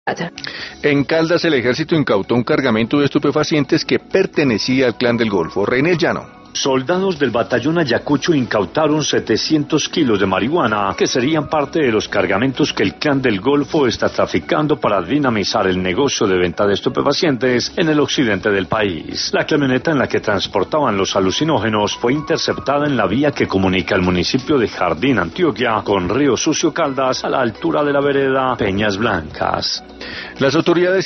En Caldas, el ejército incautó un cargamento de estupefacientes que pertenecía al Clan del Golfo. René Llano. Soldados del batallón Ayacucho incautaron 700 kilos de marihuana, que serían parte de los cargamentos que el Clan del Golfo está traficando para dinamizar el negocio de venta de estupefacientes en el occidente del país. La camioneta en la que transportaban los alucinógenos fue interceptada en la vía que comunica el municipio de Jardín, Antioquia, con Río Sucio Caldas, a la altura de la vereda Peñas Blancas. Las autoridades